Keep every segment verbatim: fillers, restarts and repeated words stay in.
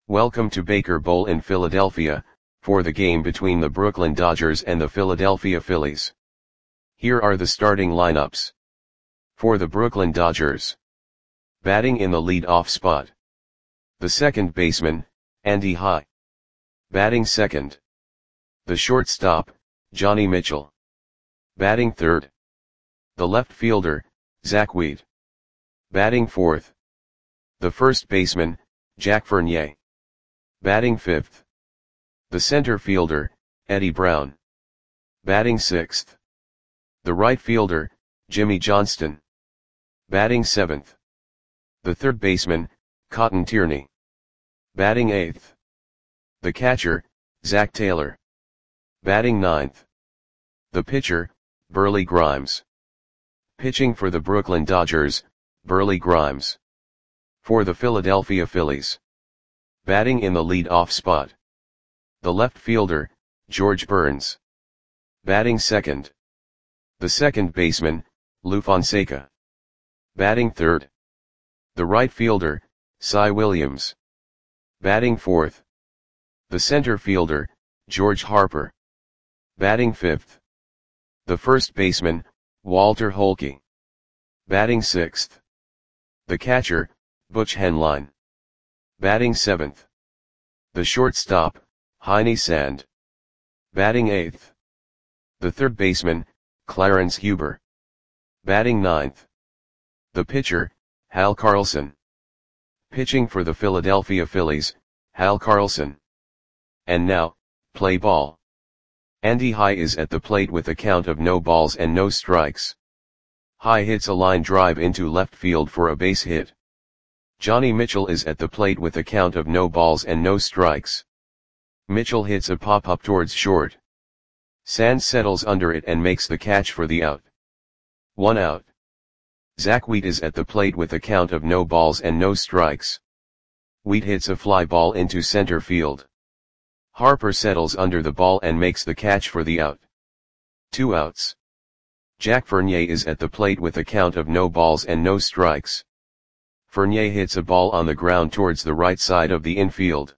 Welcome to Baker Bowl in Philadelphia, for the game between the Brooklyn Dodgers and the Philadelphia Phillies. Here are the starting lineups. For the Brooklyn Dodgers. Batting in the lead-off spot. The second baseman, Andy High. Batting second. The shortstop, Johnny Mitchell. Batting third. The left fielder, Zach Wheat. Batting fourth. The first baseman, Jack Fournier. Batting fifth. The center fielder, Eddie Brown. Batting sixth. The right fielder, Jimmy Johnston. Batting seventh. The third baseman, Cotton Tierney. Batting eighth. The catcher, Zach Taylor. Batting ninth. The pitcher, Burleigh Grimes. Pitching for the Brooklyn Dodgers, Burleigh Grimes. For the Philadelphia Phillies. Batting in the lead-off spot. The left fielder, George Burns. Batting second. The second baseman, Lou Fonseca. Batting third. The right fielder, Cy Williams. Batting fourth. The center fielder, George Harper. Batting fifth. The first baseman, Walter Holke. Batting sixth. The catcher, Butch Henline. Batting seventh. The shortstop, Heine Sand. Batting eighth. The third baseman, Clarence Huber. Batting ninth. The pitcher, Hal Carlson. Pitching for the Philadelphia Phillies, Hal Carlson. And now, play ball. Andy High is at the plate with a count of no balls and no strikes. High hits a line drive into left field for a base hit. Johnny Mitchell is at the plate with a count of no balls and no strikes. Mitchell hits a pop-up towards short. Sand settles under it and makes the catch for the out. One out. Zach Wheat is at the plate with a count of no balls and no strikes. Wheat hits a fly ball into center field. Harper settles under the ball and makes the catch for the out. Two outs. Jack Fournier is at the plate with a count of no balls and no strikes. Fournier hits a ball on the ground towards the right side of the infield.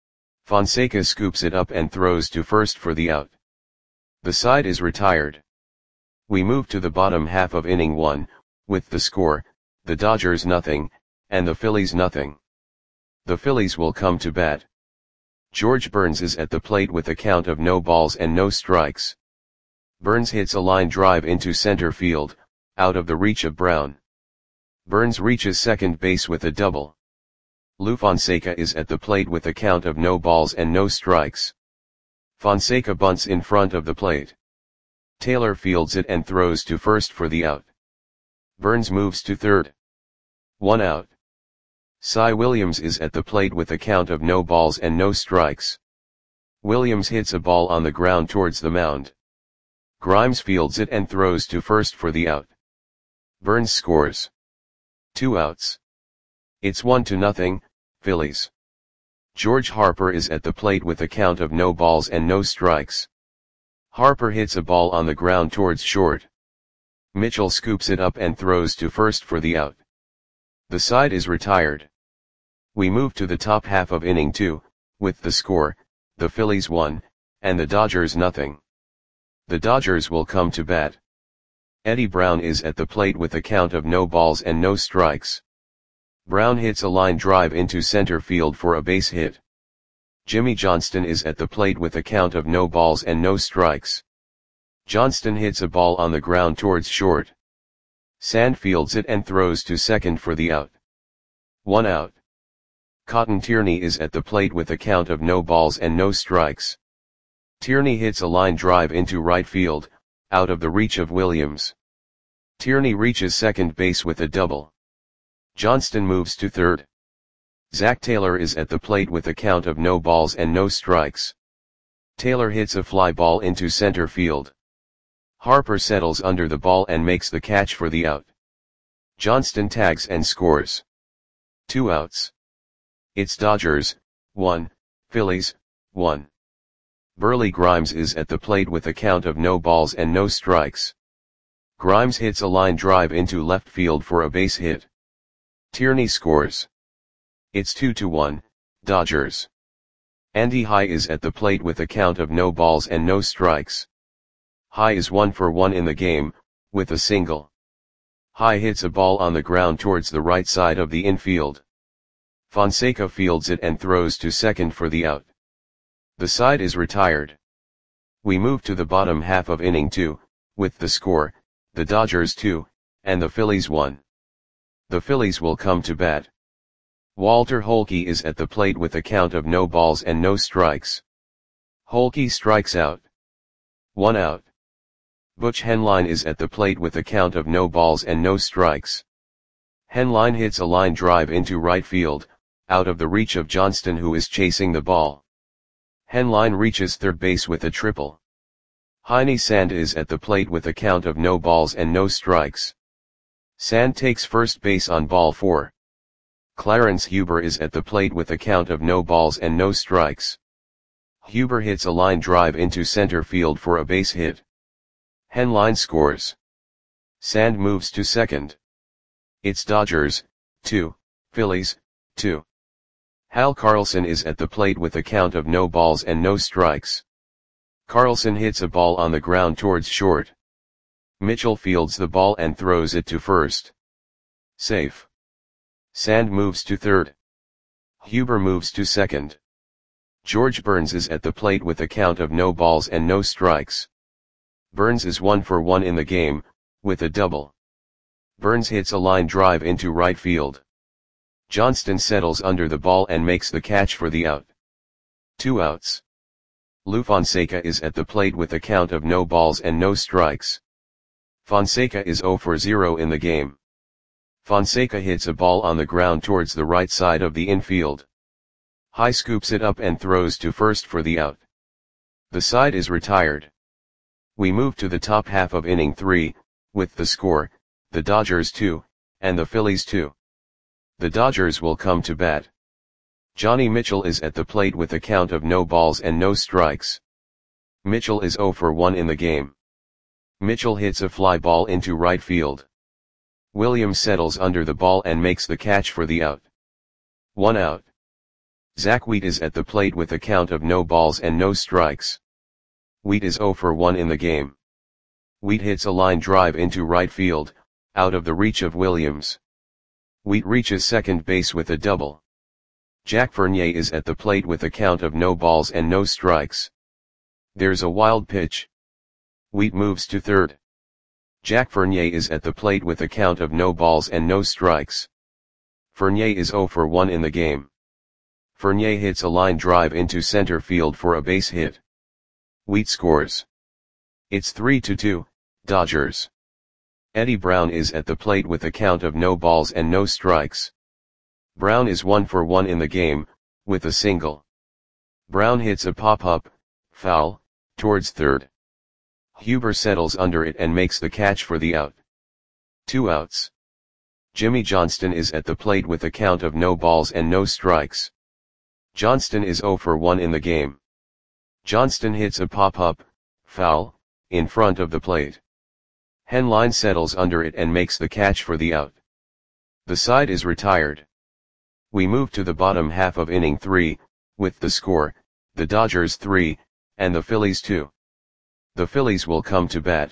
Fonseca scoops it up and throws to first for the out. The side is retired. We move to the bottom half of inning one, with the score, the Dodgers nothing, and the Phillies nothing. The Phillies will come to bat. George Burns is at the plate with a count of no balls and no strikes. Burns hits a line drive into center field, out of the reach of Brown. Burns reaches second base with a double. Lou Fonseca is at the plate with a count of no balls and no strikes. Fonseca bunts in front of the plate. Taylor fields it and throws to first for the out. Burns moves to third. One out. Cy Williams is at the plate with a count of no balls and no strikes. Williams hits a ball on the ground towards the mound. Grimes fields it and throws to first for the out. Burns scores. Two outs. It's one to nothing, Phillies. George Harper is at the plate with a count of no balls and no strikes. Harper hits a ball on the ground towards short. Mitchell scoops it up and throws to first for the out. The side is retired. We move to the top half of inning two, with the score, the Phillies one, and the Dodgers nothing. The Dodgers will come to bat. Eddie Brown is at the plate with a count of no balls and no strikes. Brown hits a line drive into center field for a base hit. Jimmy Johnston is at the plate with a count of no balls and no strikes. Johnston hits a ball on the ground towards short. Sand fields it and throws to second for the out. One out. Cotton Tierney is at the plate with a count of no balls and no strikes. Tierney hits a line drive into right field, out of the reach of Williams. Tierney reaches second base with a double. Johnston moves to third. Zach Taylor is at the plate with a count of no balls and no strikes. Taylor hits a fly ball into center field. Harper settles under the ball and makes the catch for the out. Johnston tags and scores. Two outs. It's Dodgers, one, Phillies, one. Burleigh Grimes is at the plate with a count of no balls and no strikes. Grimes hits a line drive into left field for a base hit. Tierney scores. It's two to one, Dodgers. Andy High is at the plate with a count of no balls and no strikes. High is one for one in the game, with a single. High hits a ball on the ground towards the right side of the infield. Fonseca fields it and throws to second for the out. The side is retired. We move to the bottom half of inning two, with the score, the Dodgers two, and the Phillies one. The Phillies will come to bat. Walter Holke is at the plate with a count of no balls and no strikes. Holke strikes out. One out. Butch Henline is at the plate with a count of no balls and no strikes. Henline hits a line drive into right field, out of the reach of Johnston, who is chasing the ball. Henline reaches third base with a triple. Heine Sand is at the plate with a count of no balls and no strikes. Sand takes first base on ball four. Clarence Huber is at the plate with a count of no balls and no strikes. Huber hits a line drive into center field for a base hit. Henline scores. Sand moves to second. It's Dodgers, two, Phillies, two. Hal Carlson is at the plate with a count of no balls and no strikes. Carlson hits a ball on the ground towards short. Mitchell fields the ball and throws it to first. Safe. Sand moves to third. Huber moves to second. George Burns is at the plate with a count of no balls and no strikes. Burns is one for one in the game, with a double. Burns hits a line drive into right field. Johnston settles under the ball and makes the catch for the out. Two outs. Lou Fonseca is at the plate with a count of no balls and no strikes. Fonseca is zero for zero in the game. Fonseca hits a ball on the ground towards the right side of the infield. High scoops it up and throws to first for the out. The side is retired. We move to the top half of inning three, with the score, the Dodgers two, and the Phillies two. The Dodgers will come to bat. Johnny Mitchell is at the plate with a count of no balls and no strikes. Mitchell is zero for one in the game. Mitchell hits a fly ball into right field. Williams settles under the ball and makes the catch for the out. One out. Zach Wheat is at the plate with a count of no balls and no strikes. Wheat is zero for one in the game. Wheat hits a line drive into right field, out of the reach of Williams. Wheat reaches second base with a double. Jack Fournier is at the plate with a count of no balls and no strikes. There's a wild pitch. Wheat moves to third. Jack Fournier is at the plate with a count of no balls and no strikes. Fournier is zero for one in the game. Fournier hits a line drive into center field for a base hit. Wheat scores. It's three to two, Dodgers. Eddie Brown is at the plate with a count of no balls and no strikes. Brown is one for one in the game, with a single. Brown hits a pop-up, foul, towards third. Huber settles under it and makes the catch for the out. Two outs. Jimmy Johnston is at the plate with a count of no balls and no strikes. Johnston is zero for one in the game. Johnston hits a pop-up, foul, in front of the plate. Henline settles under it and makes the catch for the out. The side is retired. We move to the bottom half of inning three, with the score, the Dodgers three, and the Phillies two. The Phillies will come to bat.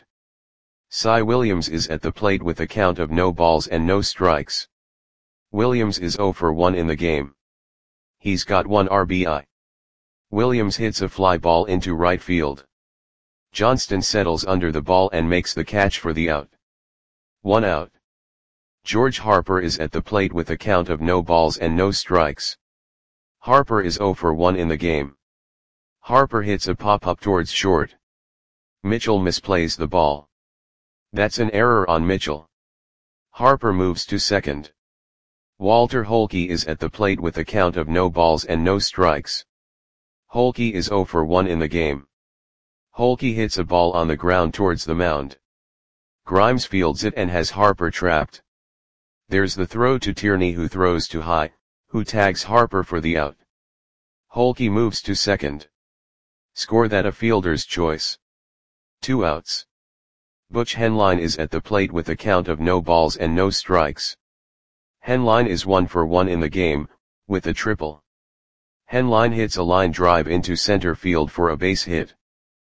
Cy Williams is at the plate with a count of no balls and no strikes. Williams is zero for one in the game. He's got one R B I. Williams hits a fly ball into right field. Johnston settles under the ball and makes the catch for the out. One out. George Harper is at the plate with a count of no balls and no strikes. Harper is zero for one in the game. Harper hits a pop-up towards short. Mitchell misplays the ball. That's an error on Mitchell. Harper moves to second. Walter Holke is at the plate with a count of no balls and no strikes. Holke is zero for one in the game. Holke hits a ball on the ground towards the mound. Grimes fields it and has Harper trapped. There's the throw to Tierney, who throws to High, who tags Harper for the out. Holke moves to second. Score that a fielder's choice. Two outs. Butch Henline is at the plate with a count of no balls and no strikes. Henline is one for one in the game, with a triple. Henline hits a line drive into center field for a base hit.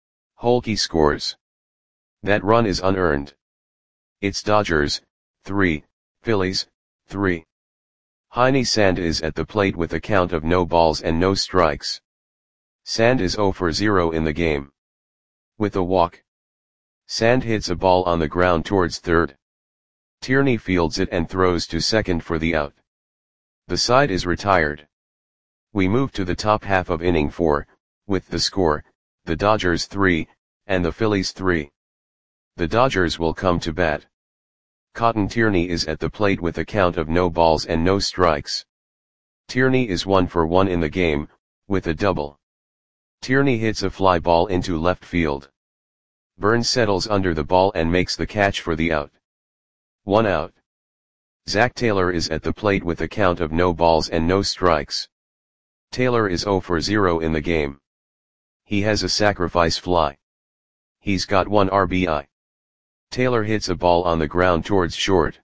Holke scores. That run is unearned. It's Dodgers, three, Phillies, three. Heine Sand is at the plate with a count of no balls and no strikes. Sand is zero for zero in the game. With a walk. Sand hits a ball on the ground towards third. Tierney fields it and throws to second for the out. The side is retired. We move to the top half of inning four, with the score, the Dodgers three, and the Phillies three. The Dodgers will come to bat. Cotton Tierney is at the plate with a count of no balls and no strikes. Tierney is one for one in the game, with a double. Tierney hits a fly ball into left field. Burns settles under the ball and makes the catch for the out. One out. Zach Taylor is at the plate with a count of no balls and no strikes. Taylor is zero for zero in the game. He has a sacrifice fly. He's got one R B I. Taylor hits a ball on the ground towards short.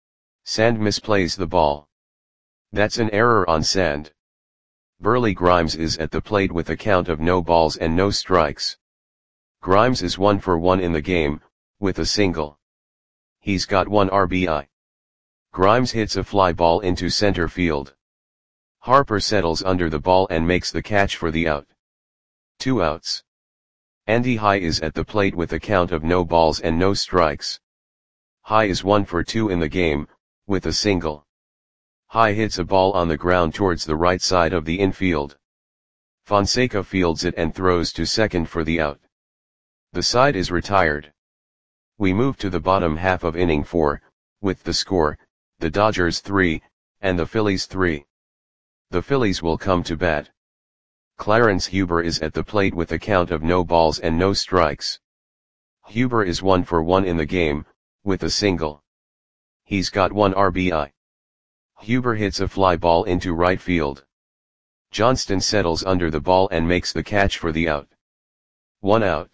Sand misplays the ball. That's an error on Sand. Burley Grimes is at the plate with a count of no balls and no strikes. Grimes is one for one in the game, with a single. He's got one R B I. Grimes hits a fly ball into center field. Harper settles under the ball and makes the catch for the out. Two outs. Andy High is at the plate with a count of no balls and no strikes. High is one for two in the game, with a single. High hits a ball on the ground towards the right side of the infield. Fonseca fields it and throws to second for the out. The side is retired. We move to the bottom half of inning four, with the score, the Dodgers three, and the Phillies three. The Phillies will come to bat. Clarence Huber is at the plate with a count of no balls and no strikes. Huber is one for one in the game, with a single. He's got one R B I. Huber hits a fly ball into right field. Johnston settles under the ball and makes the catch for the out. One out.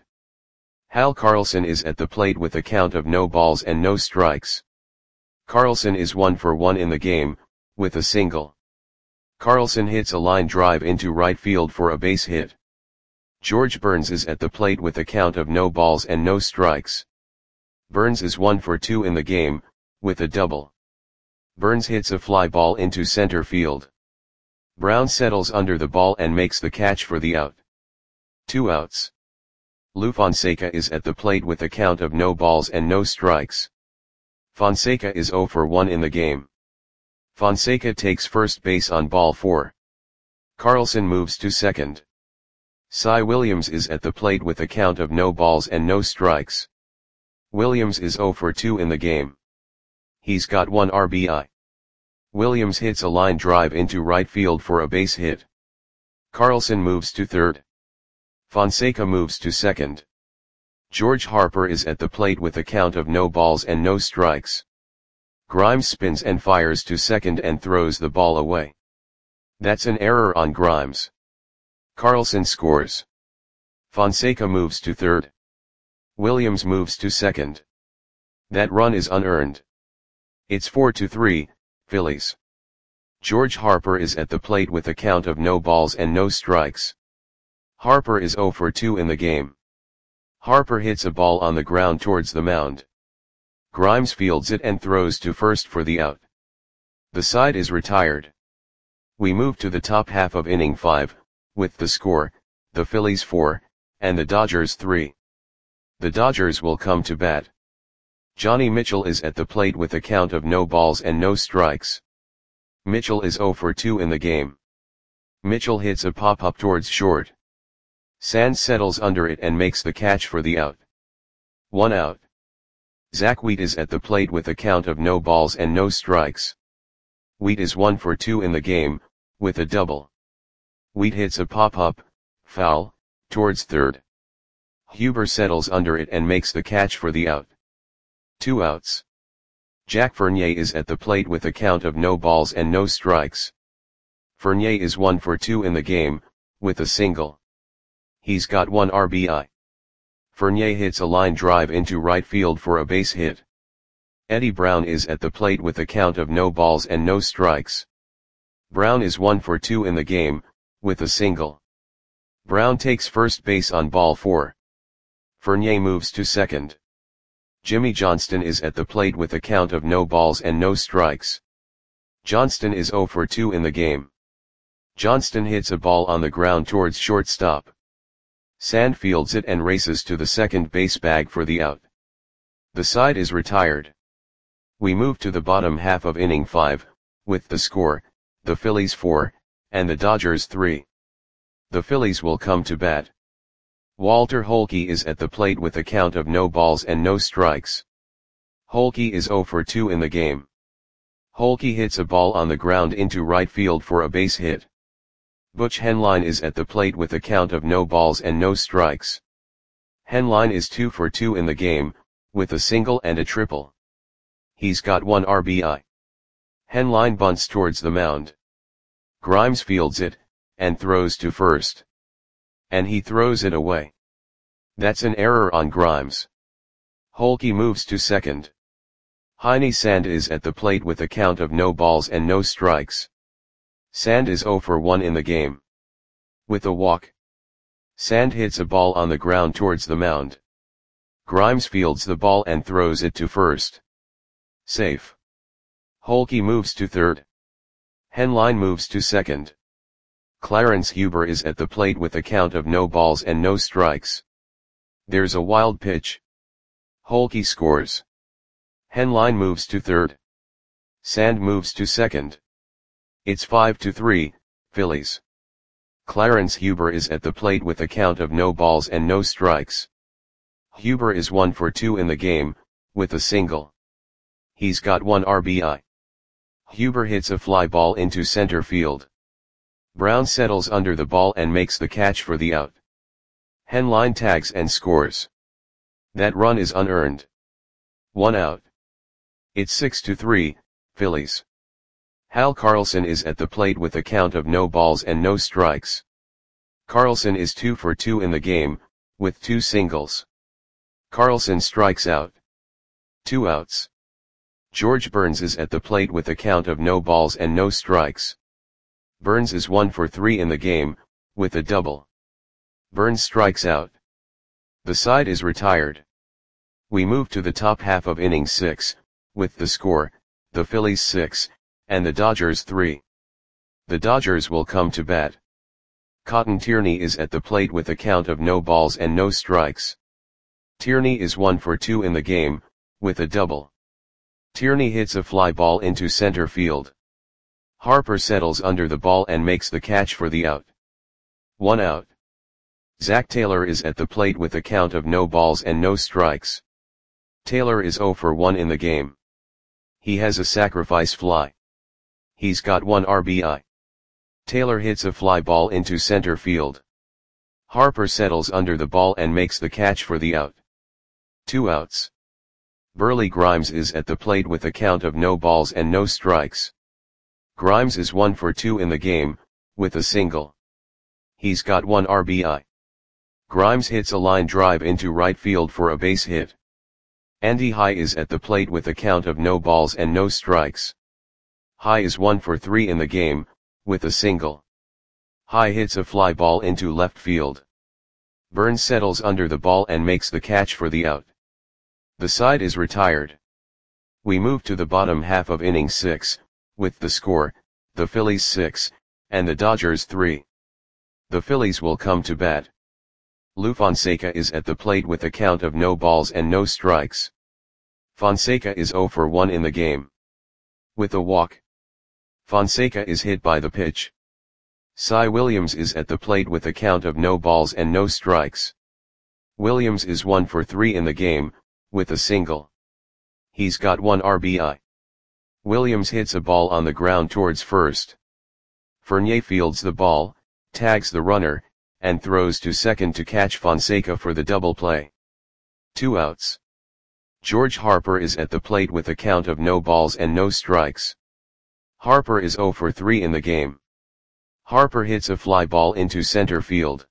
Hal Carlson is at the plate with a count of no balls and no strikes. Carlson is one for one in the game, with a single. Carlson hits a line drive into right field for a base hit. George Burns is at the plate with a count of no balls and no strikes. Burns is one for two in the game, with a double. Burns hits a fly ball into center field. Brown settles under the ball and makes the catch for the out. Two outs. Lou Fonseca is at the plate with a count of no balls and no strikes. Fonseca is zero for one in the game. Fonseca takes first base on ball four. Carlson moves to second. Cy Williams is at the plate with a count of no balls and no strikes. Williams is zero for two in the game. He's got one R B I. Williams hits a line drive into right field for a base hit. Carlson moves to third. Fonseca moves to second. George Harper is at the plate with a count of no balls and no strikes. Grimes spins and fires to second and throws the ball away. That's an error on Grimes. Carlson scores. Fonseca moves to third. Williams moves to second. That run is unearned. It's four to three, Phillies. George Harper is at the plate with a count of no balls and no strikes. Harper is zero for two in the game. Harper hits a ball on the ground towards the mound. Grimes fields it and throws to first for the out. The side is retired. We move to the top half of inning five, with the score, the Phillies four, and the Dodgers three. The Dodgers will come to bat. Johnny Mitchell is at the plate with a count of no balls and no strikes. Mitchell is zero for two in the game. Mitchell hits a pop-up towards short. Sands settles under it and makes the catch for the out. One out. Zach Wheat is at the plate with a count of no balls and no strikes. Wheat is one for two in the game, with a double. Wheat hits a pop-up, foul, towards third. Huber settles under it and makes the catch for the out. Two outs. Jack Fournier is at the plate with a count of no balls and no strikes. Fournier is one for two in the game, with a single. He's got one R B I. Fournier hits a line drive into right field for a base hit. Eddie Brown is at the plate with a count of no balls and no strikes. Brown is one for two in the game, with a single. Brown takes first base on ball four. Fournier moves to second. Jimmy Johnston is at the plate with a count of no balls and no strikes. Johnston is oh for two in the game. Johnston hits a ball on the ground towards shortstop. Sand fields it and races to the second base bag for the out. The side is retired. We move to the bottom half of inning five, with the score, the Phillies four, and the Dodgers three. The Phillies will come to bat. Walter Holke is at the plate with a count of no balls and no strikes. Holke is oh for two in the game. Holke hits a ball on the ground into right field for a base hit. Butch Henline is at the plate with a count of no balls and no strikes. Henline is two for two in the game, with a single and a triple. He's got one R B I. Henline bunts towards the mound. Grimes fields it, and throws to first. And he throws it away. That's an error on Grimes. Holke moves to second. Heine Sand is at the plate with a count of no balls and no strikes. Sand is oh for one in the game. With a walk. Sand hits a ball on the ground towards the mound. Grimes fields the ball and throws it to first. Safe. Holke moves to third. Henline moves to second. Clarence Huber is at the plate with a count of no balls and no strikes. There's a wild pitch. Holke scores. Henline moves to third. Sand moves to second. It's five to three, Phillies. Clarence Huber is at the plate with a count of no balls and no strikes. Huber is one for two in the game, with a single. He's got one R B I. Huber hits a fly ball into center field. Brown settles under the ball and makes the catch for the out. Henline tags and scores. That run is unearned. One out. It's six to three, Phillies. Hal Carlson is at the plate with a count of no balls and no strikes. Carlson is two for two in the game, with two singles. Carlson strikes out. Two outs. George Burns is at the plate with a count of no balls and no strikes. Burns is one for three in the game, with a double. Burns strikes out. The side is retired. We move to the top half of inning six, with the score, the Phillies six, and the Dodgers three. The Dodgers will come to bat. Cotton Tierney is at the plate with a count of no balls and no strikes. Tierney is one for two in the game, with a double. Tierney hits a fly ball into center field. Harper settles under the ball and makes the catch for the out. One out. Zach Taylor is at the plate with a count of no balls and no strikes. Taylor is oh for one in the game. He has a sacrifice fly. He's got one R B I. Taylor hits a fly ball into center field. Harper settles under the ball and makes the catch for the out. Two outs. Burley Grimes is at the plate with a count of no balls and no strikes. Grimes is one for two in the game, with a single. He's got one R B I. Grimes hits a line drive into right field for a base hit. Andy High is at the plate with a count of no balls and no strikes. High is one for three in the game, with a single. High hits a fly ball into left field. Burns settles under the ball and makes the catch for the out. The side is retired. We move to the bottom half of inning six, with the score, the Phillies six, and the Dodgers three. The Phillies will come to bat. Lou Fonseca is at the plate with a count of no balls and no strikes. Fonseca is oh for one in the game. With a walk. Fonseca is hit by the pitch. Cy Williams is at the plate with a count of no balls and no strikes. Williams is one for three in the game, with a single. He's got one R B I. Williams hits a ball on the ground towards first. Fournier fields the ball, tags the runner, and throws to second to catch Fonseca for the double play. Two outs. George Harper is at the plate with a count of no balls and no strikes. Harper is oh for three in the game. Harper hits a fly ball into center field.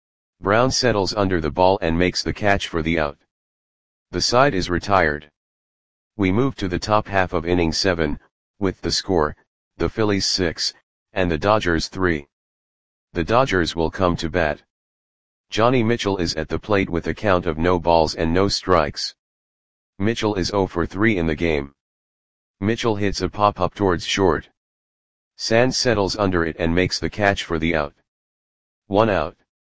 Brown settles under the ball and makes the catch for the out. The side is retired. We move to the top half of inning seven, with the score, the Phillies six, and the Dodgers three. The Dodgers will come to bat. Johnny Mitchell is at the plate with a count of no balls and no strikes. Mitchell is zero for three in the game. Mitchell hits a pop-up towards short. Sands settles under it and makes the catch for the out. One out.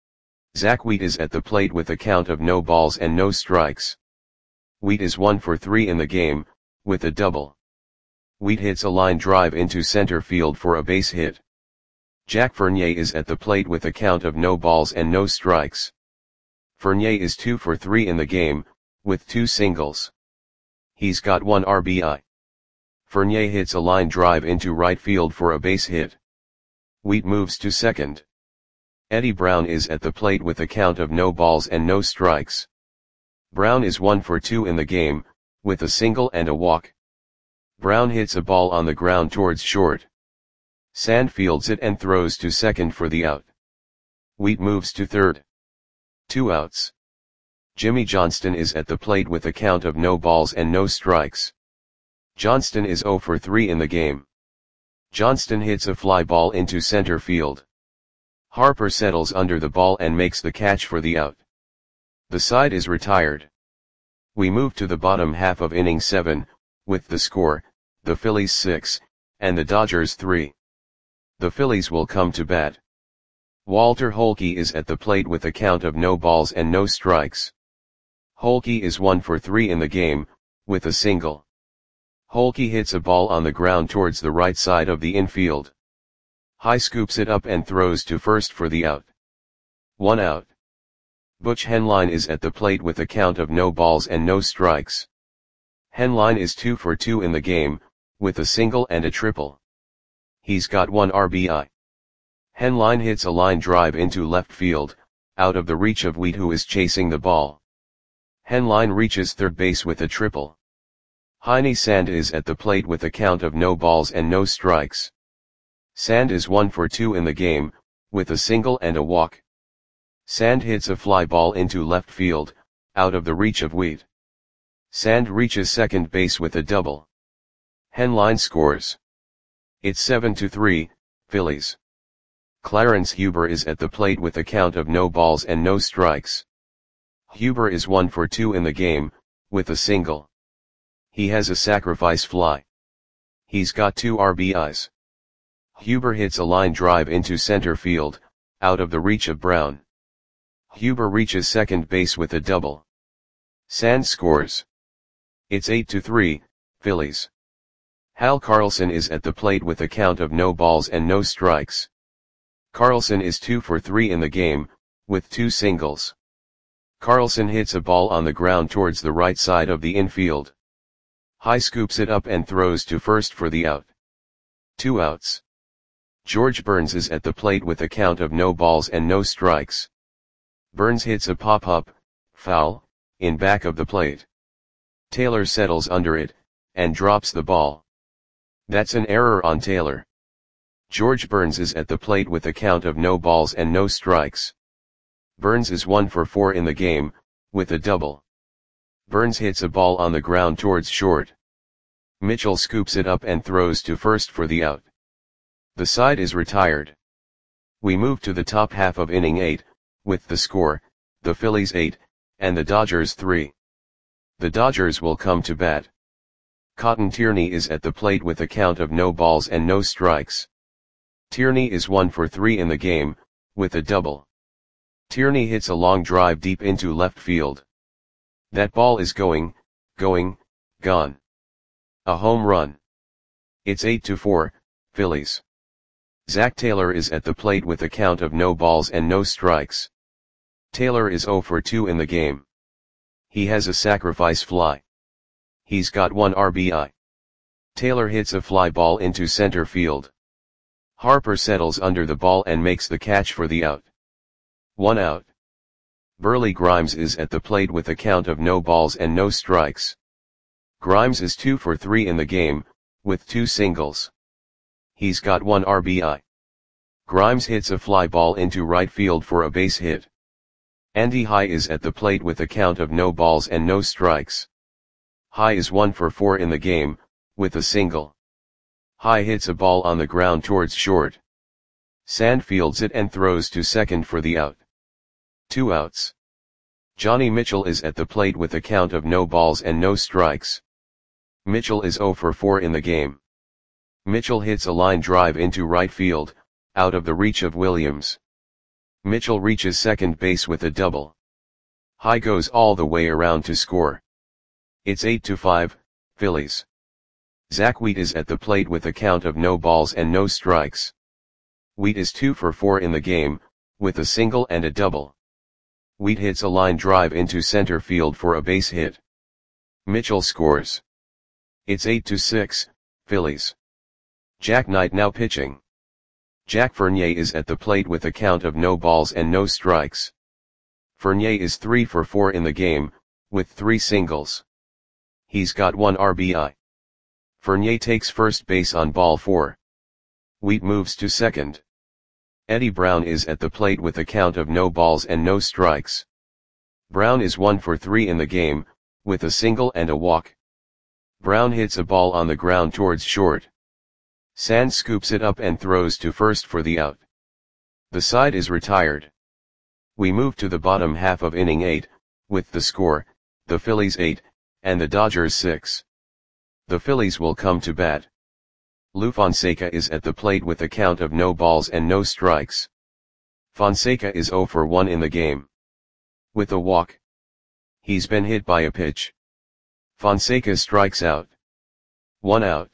Zach Wheat is at the plate with a count of no balls and no strikes. Wheat is one for three in the game, with a double. Wheat hits a line drive into center field for a base hit. Jack Fournier is at the plate with a count of no balls and no strikes. Fournier is two for three in the game, with two singles. He's got one R B I. Fournier hits a line drive into right field for a base hit. Wheat moves to second. Eddie Brown is at the plate with a count of no balls and no strikes. Brown is one for two in the game, with a single and a walk. Brown hits a ball on the ground towards short. Sand fields it and throws to second for the out. Wheat moves to third. Two outs. Jimmy Johnston is at the plate with a count of no balls and no strikes. Johnston is zero for three in the game. Johnston hits a fly ball into center field. Harper settles under the ball and makes the catch for the out. The side is retired. We move to the bottom half of inning seven, with the score, the Phillies six, and the Dodgers three. The Phillies will come to bat. Walter Holke is at the plate with a count of no balls and no strikes. Holke is one for three in the game, with a single. Holke hits a ball on the ground towards the right side of the infield. High scoops it up and throws to first for the out. One out. Butch Henline is at the plate with a count of no balls and no strikes. Henline is two for two in the game, with a single and a triple. He's got one R B I. Henline hits a line drive into left field, out of the reach of Wheat, who is chasing the ball. Henline reaches third base with a triple. Heine Sand is at the plate with a count of no balls and no strikes. Sand is one for two in the game, with a single and a walk. Sand hits a fly ball into left field, out of the reach of Wheat. Sand reaches second base with a double. Henline scores. It's seven to three, Phillies. Clarence Huber is at the plate with a count of no balls and no strikes. Huber is one for two in the game, with a single. He has a sacrifice fly. He's got two R B Is. Huber hits a line drive into center field, out of the reach of Brown. Huber reaches second base with a double. Sand scores. It's eight to three, Phillies. Hal Carlson is at the plate with a count of no balls and no strikes. Carlson is two for three in the game, with two singles. Carlson hits a ball on the ground towards the right side of the infield. High scoops it up and throws to first for the out. Two outs. George Burns is at the plate with a count of no balls and no strikes. Burns hits a pop-up, foul, in back of the plate. Taylor settles under it, and drops the ball. That's an error on Taylor. George Burns is at the plate with a count of no balls and no strikes. Burns is one for four in the game, with a double. Burns hits a ball on the ground towards short. Mitchell scoops it up and throws to first for the out. The side is retired. We move to the top half of inning eight, with the score, the Phillies eight, and the Dodgers three. The Dodgers will come to bat. Cotton Tierney is at the plate with a count of no balls and no strikes. Tierney is one for three in the game, with a double. Tierney hits a long drive deep into left field. That ball is going, going, gone. A home run. It's eight to four, Phillies. Zach Taylor is at the plate with a count of no balls and no strikes. Taylor is zero for two in the game. He has a sacrifice fly. He's got one R B I. Taylor hits a fly ball into center field. Harper settles under the ball and makes the catch for the out. One out. Burley Grimes is at the plate with a count of no balls and no strikes. Grimes is two for three in the game, with two singles. He's got one R B I. Grimes hits a fly ball into right field for a base hit. Andy High is at the plate with a count of no balls and no strikes. High is one for four in the game, with a single. High hits a ball on the ground towards short. Sand fields it and throws to second for the out. Two outs. Johnny Mitchell is at the plate with a count of no balls and no strikes. Mitchell is oh for four in the game. Mitchell hits a line drive into right field, out of the reach of Williams. Mitchell reaches second base with a double. High goes all the way around to score. It's eight to five, Phillies. Zach Wheat is at the plate with a count of no balls and no strikes. Wheat is two for four in the game, with a single and a double. Wheat hits a line drive into center field for a base hit. Mitchell scores. It's eight to six, Phillies. Jack Knight now pitching. Jack Fournier is at the plate with a count of no balls and no strikes. Fournier is three for four in the game, with three singles. He's got one R B I. Fournier takes first base on ball four. Wheat moves to second. Eddie Brown is at the plate with a count of no balls and no strikes. Brown is one for three in the game, with a single and a walk. Brown hits a ball on the ground towards short. Sand scoops it up and throws to first for the out. The side is retired. We move to the bottom half of inning eight, with the score, the Phillies eight, and the Dodgers six. The Phillies will come to bat. Lou Fonseca is at the plate with a count of no balls and no strikes. Fonseca is oh for one in the game. With a walk. He's been hit by a pitch. Fonseca strikes out. One out.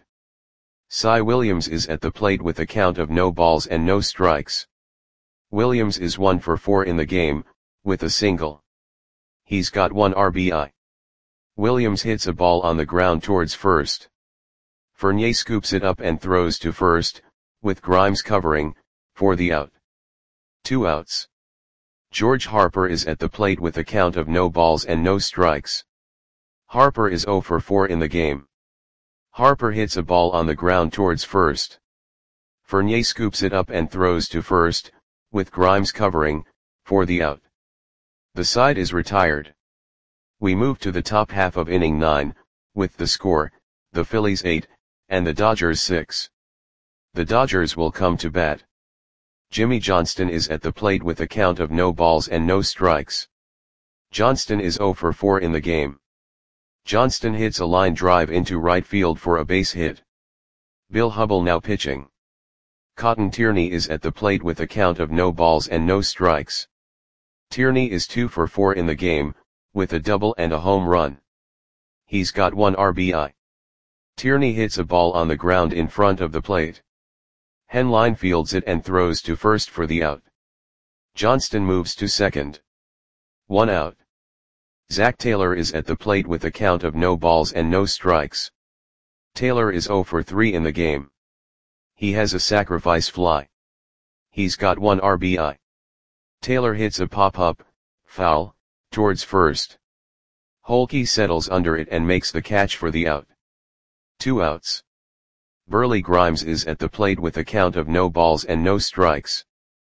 Cy Williams is at the plate with a count of no balls and no strikes. Williams is one for four in the game, with a single. He's got one R B I. Williams hits a ball on the ground towards first. Fournier scoops it up and throws to first, with Grimes covering, for the out. Two outs. George Harper is at the plate with a count of no balls and no strikes. Harper is oh for four in the game. Harper hits a ball on the ground towards first. Fournier scoops it up and throws to first, with Grimes covering, for the out. The side is retired. We move to the top half of inning nine, with the score, the Phillies eight, and the Dodgers six. The Dodgers will come to bat. Jimmy Johnston is at the plate with a count of no balls and no strikes. Johnston is oh for four in the game. Johnston hits a line drive into right field for a base hit. Bill Hubble now pitching. Cotton Tierney is at the plate with a count of no balls and no strikes. Tierney is two for four in the game, with a double and a home run. He's got one R B I. Tierney hits a ball on the ground in front of the plate. Henline fields it and throws to first for the out. Johnston moves to second. One out. Zach Taylor is at the plate with a count of no balls and no strikes. Taylor is oh for three in the game. He has a sacrifice fly. He's got one R B I. Taylor hits a pop-up, foul, towards first. Holke settles under it and makes the catch for the out. Two outs. Burley Grimes is at the plate with a count of no balls and no strikes.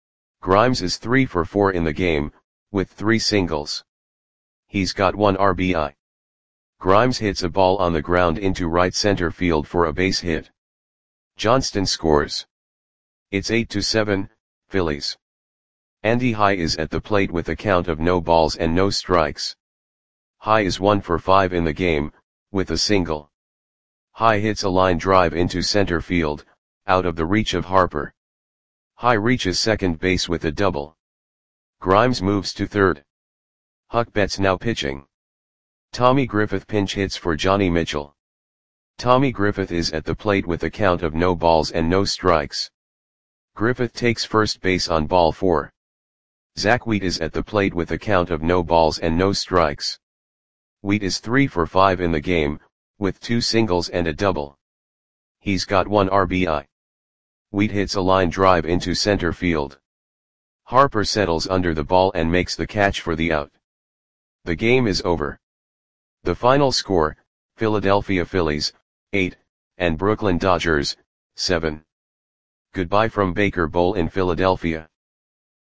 Grimes is three for four in the game, with three singles. He's got one R B I. Grimes hits a ball on the ground into right center field for a base hit. Johnston scores. It's eight to seven, Phillies. Andy High is at the plate with a count of no balls and no strikes. High is one for five in the game, with a single. High hits a line drive into center field, out of the reach of Harper. High reaches second base with a double. Grimes moves to third. Huck Betts now pitching. Tommy Griffith pinch hits for Johnny Mitchell. Tommy Griffith is at the plate with a count of no balls and no strikes. Griffith takes first base on ball four. Zach Wheat is at the plate with a count of no balls and no strikes. Wheat is three for five in the game, with two singles and a double. He's got one R B I. Wheat hits a line drive into center field. Harper settles under the ball and makes the catch for the out. The game is over. The final score, Philadelphia Phillies, eight, and Brooklyn Dodgers, seven. Goodbye from Baker Bowl in Philadelphia.